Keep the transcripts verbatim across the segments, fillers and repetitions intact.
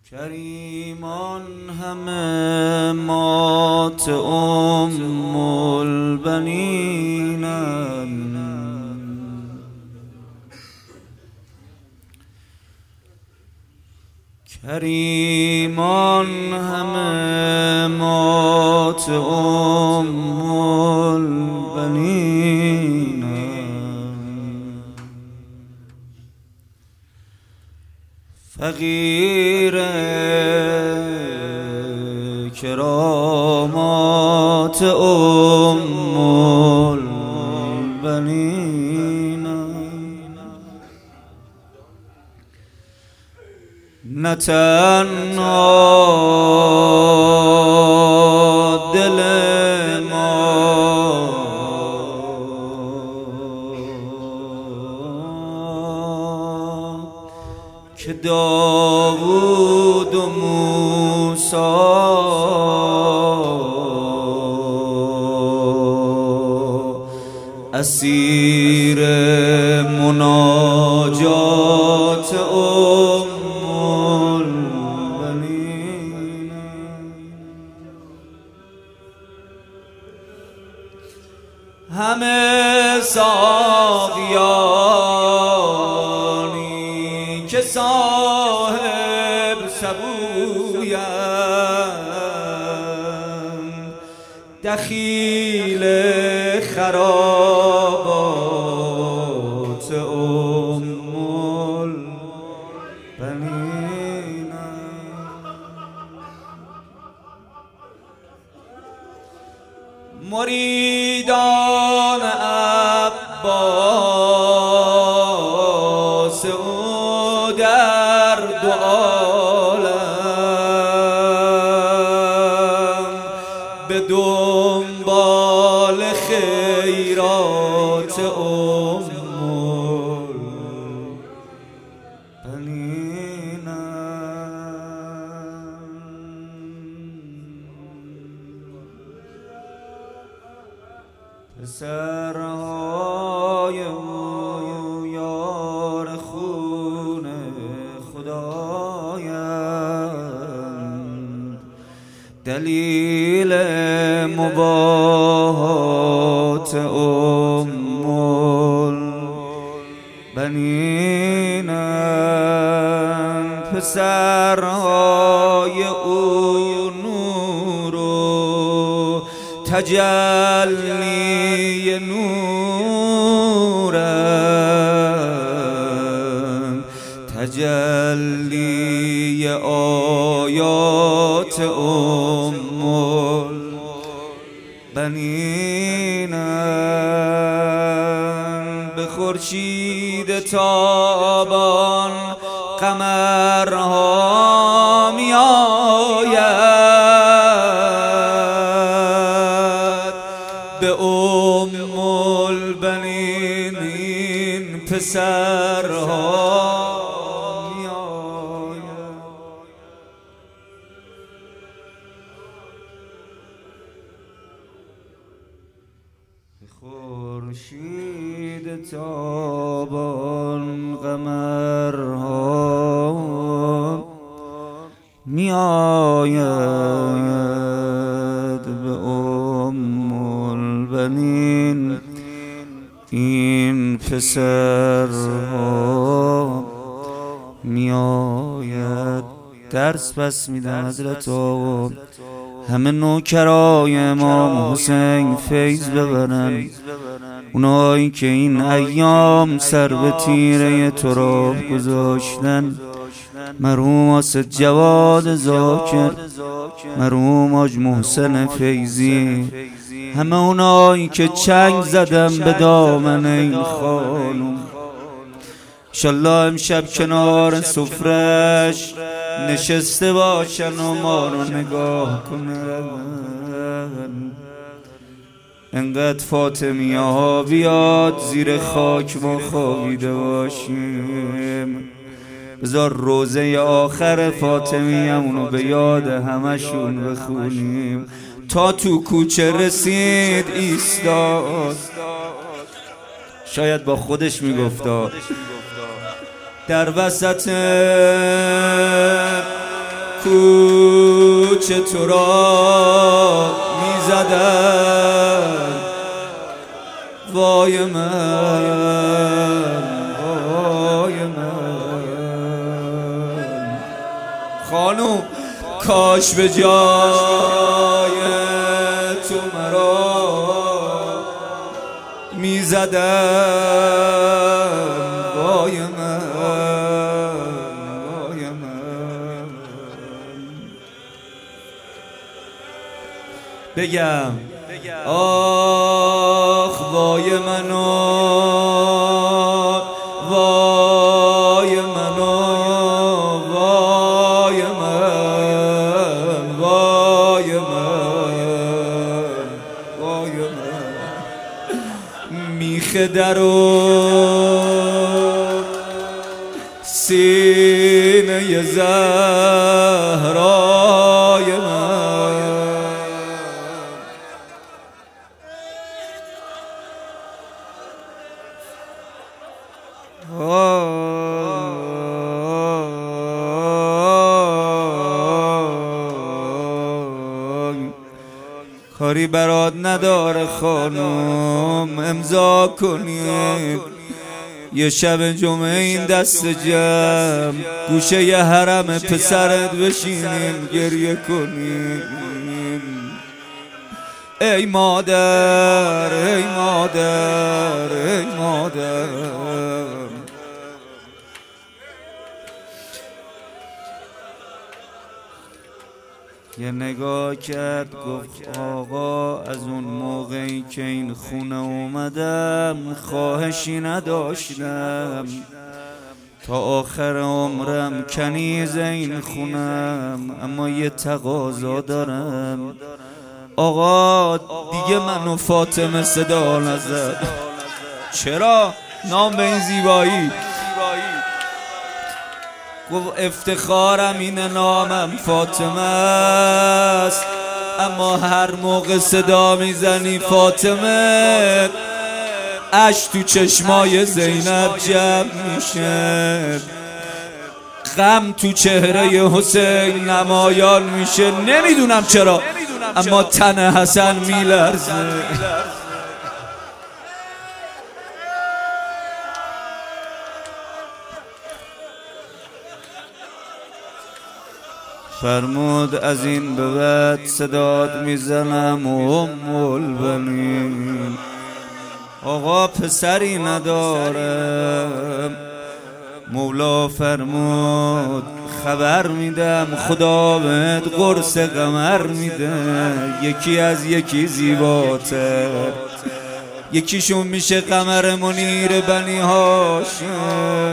کریمان همه مات ام البنینند، کریمان همه مات ام البنینند، فقیر کرامات ام البنینند، نه تنها دل ما که داوود و موسی اسیر مناجات ام همه ساقیانی که صاحب سبویند، دخیل خرابات ام البنینند، مریدان عباس او در دو عالم به دنبال خیرات ام پسرهای او یار خون خدایند، دلیل مباهات ام البنینند، پسرهای او نور و تجلی نورند، تجلی آیات ام البنینند، به خورشید تابان قمرها می آید، به ام البنین پسرها می آید. به خورشید تابان قمرها می آید، به ام البنین این پسرها می آید. درس پس میدم حضرت آقا همه نوکرای امام حسین فیض ببرن، اونایی که این ایام سر به تیره تراب گذاشتن، مرحوم آسد جواد زاکر، مرحوم آج محسن فیضی، همه اونایی که چنگ زدن به دامن این خانم، انشالله امشب کنار سفرش نشسته باشن و ما رو نگاه کنن. انقدر فاطمیه ها بیاد زیر خاک ما خوابیده باشیم، بذار روزه آخر فاطمیه همونو به یاد همشون بخونیم. تا تو کوچه رسید ایستاد، شاید با خودش میگفتا در وسط کوچه تو را میزدن وای من وای من خانوم کاش به جای تو مرا میزدن وای من وای من بگم آخ وای منو وای منو وای من وای من وای من میخه درو سینه زهرای من کاری برات نداره خانم امضا کنید یه شب جمعه این دست جمع گوشه یه حرم پسرت بشینیم گریه کنیم ای مادر ای مادر ای مادر یه نگاه کرد گفت آقا از اون موقعی که این خونه اومدم خواهشی نداشتم تا آخر عمرم کنیز این خونم اما یه تقاضا دارم آقا دیگه منو فاطمه صدا نزد چرا؟ نام به این زیبایی گفت افتخارم اینه نامم فاطمه است اما هر موقع صدا میزنی فاطمه اش تو چشمای زینب جمع میشه غم تو چهره حسین نمایان میشه نمیدونم چرا اما تن حسن میلرزه فرمود از این به بعد صدات میزنم ام البنین آقا پسری ندارم مولا فرمود خبر میدم خدا بهت قرص قمر میده یکی از یکی زیباتر یکیشون میشه قمر منیر بنی هاشم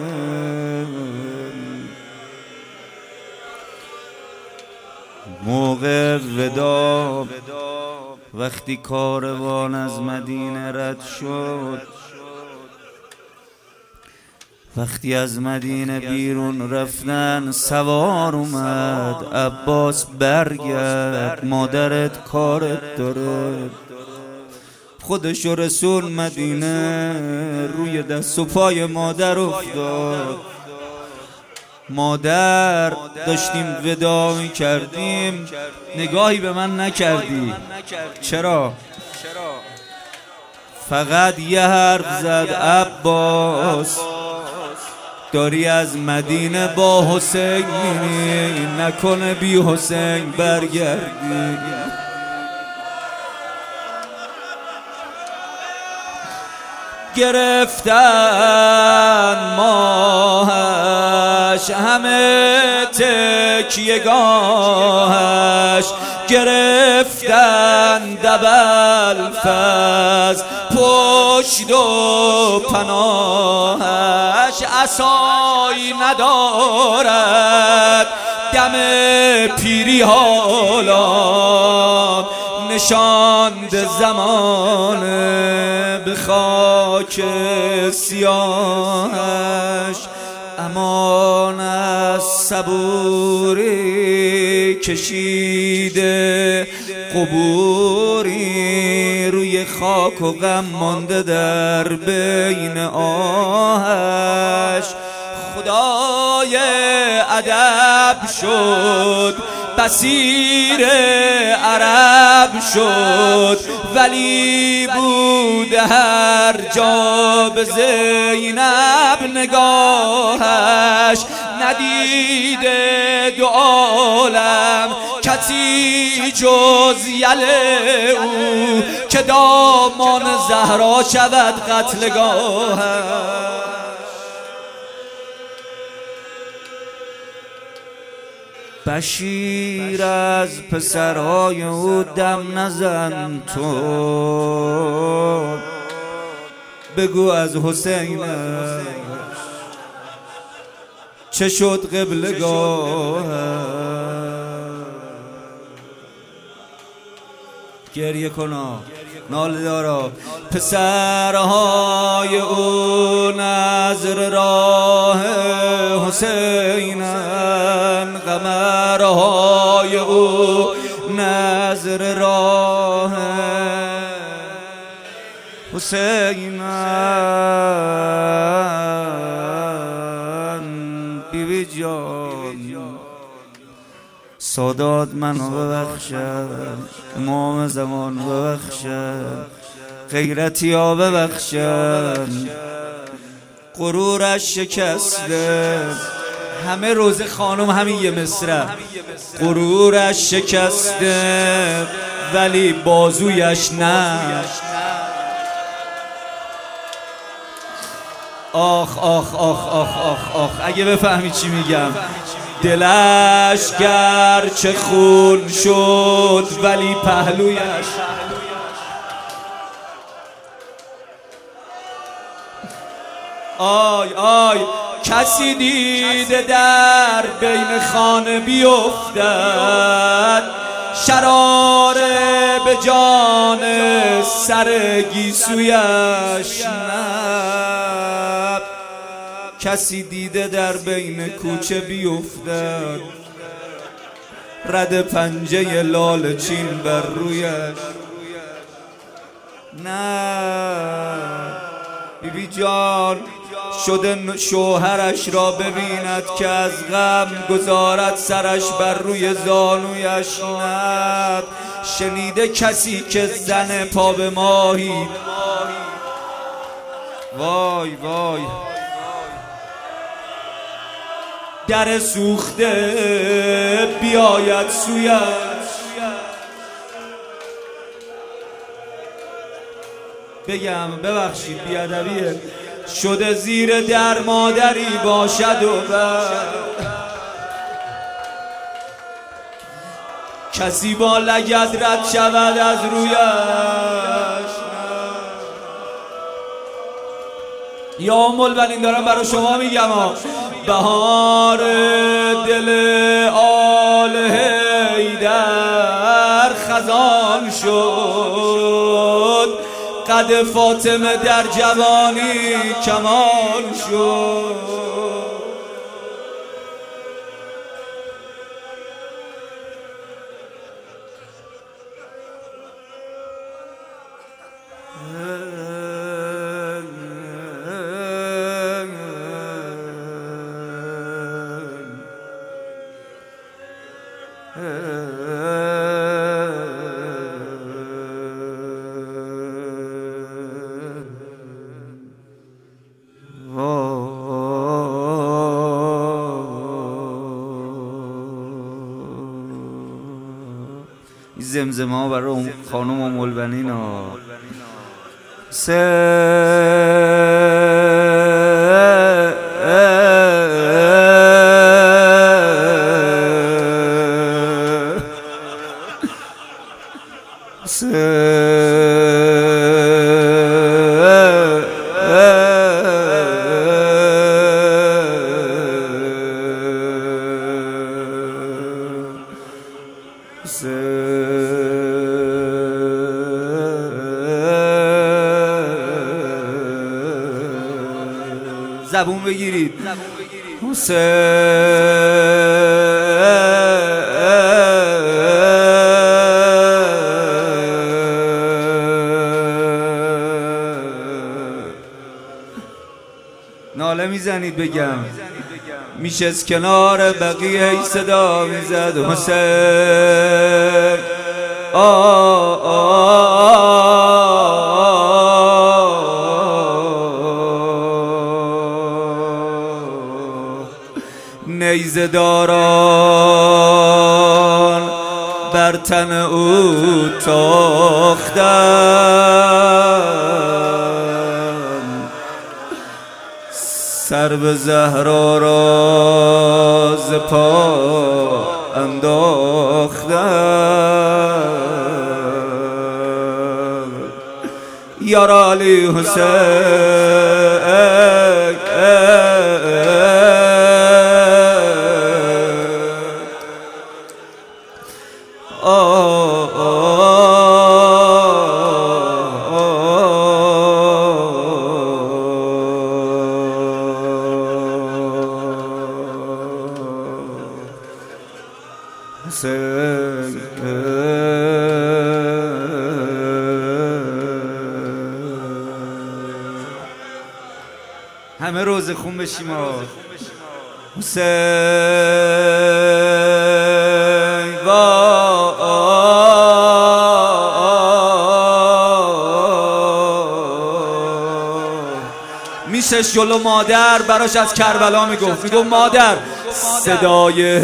موقع ودا وقتی کاروان از مدینه رد شد وقتی از مدینه بیرون رفتن سوار اومد عباس برگرد مادرت کارت داره خودش و رسول مدینه روی دست و پای مادر افتاد مادر داشتیم وداع می کردیم نگاهی به من نکردی چرا؟ فقط یه حرف زد عباس داری از مدینه با حسین میری نکنه بی حسین برگردی گرفتن ماهش همه تکیه‌گاهش گرفتن دبل فز پشت و پناهش عصایی ندارد دم پیری حالا نشاند زمانه به خاک سیاهش امان از صبوری کشیده قبوری روی خاک و غم مانده در بین آهش خدای ادب شد، بصیر عرب شد، ولی بود هر جا به زینب نگاهش، ندیده دو عالم کسی جز یل او، که دامان زهرا شود قتلگاهش. بشیر از پسرهای او دم نزن تو، بگو از حسین چه شد قبلگاه. گریه کنا ناله دارا، پسرهای او نظر راه حسینن، قمرهای او نظر راه حسینن. بیبی جان سادات منو ببخشد، امام زمان ببخشد، غیرتی ها ببخشد، غرورش شکسته. همه روز خانم همین یه مصرع، غرورش شکسته ولی بازویش نه. آخ آخ آخ آخ آخ آخ اگه بفهمی چی میگم. دلش گرچه خون شد ولی پهلویش، آی آی کسی دیده در بین خانه بیفتد، شراره به جان سر گیسویش نه. کسی دیده در بین کوچه بیفتد، رد پنجه لال چین بر رویش نه. بیبی جان شده شوهرش را ببیند که از غم گذارد سرش بر روی زانویش نه. شنیده کسی که زن پا به ماهی، وای وای در سوخته بیاید سویش. بگم ببخشید بیادبیه، شده زیر در مادری باشد و بر کسی با لگد رد شود از رویش. یا ام البنین دارم برای شما میگم ها، بهار دل آل حیدر خزان شد، قد فاطمه در جوانی کمال شد. زمزمه ها برای خانم ام البنین ها. زبون بگیرید ناله میزنید بگم میشست کنار بقیه ای صدا میزد حسین آه نیزه داران بر تن او تاختند سر به زهرا را ز پا انداختند یار علی حسین همه روز خون بشیم حسین میشش جلو مادر براش از کربلا میگفت میگفت مادر صدای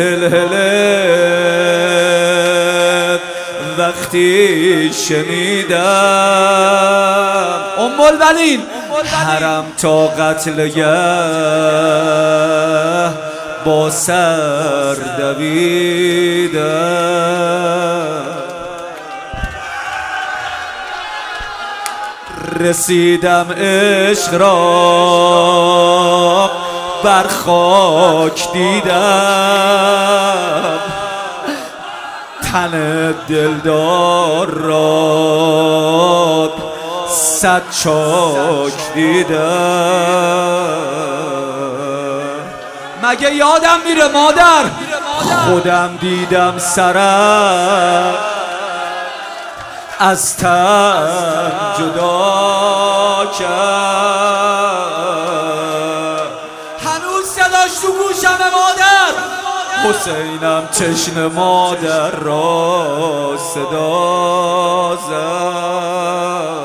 هلهله وقتی شنیدم ام البنین حرم تا قتلگه با سر دویدم رسیدم عشق را بر خاک دیدم تن دلدار را صد چاک دیدم مگه یادم میره مادر خودم دیدم سرم از تن جدا کرد هنوز صداش تو گوشم مادر حسینم چشم مادر را صدا زد